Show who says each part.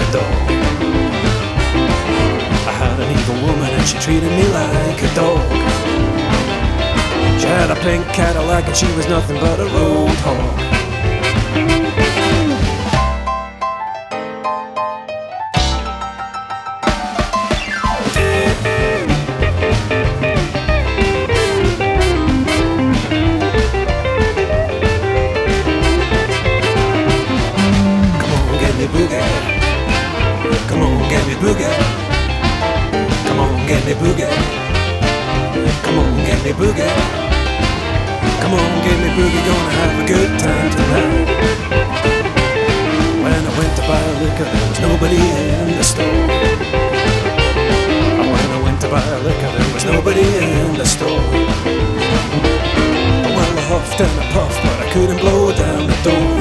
Speaker 1: dog. I had an evil woman and she treated me like a dog. She had a pink Cadillac and she was nothing but a road hog. Come on, get me boogie. Come on, get me boogie. Come on, get me boogie. Come on, get me boogie. Gonna have a good time tonight. When I went to buy liquor, there was nobody in the store. When I went to buy liquor, there was nobody in the store. Well, I huffed and I puffed, but I couldn't blow down the door.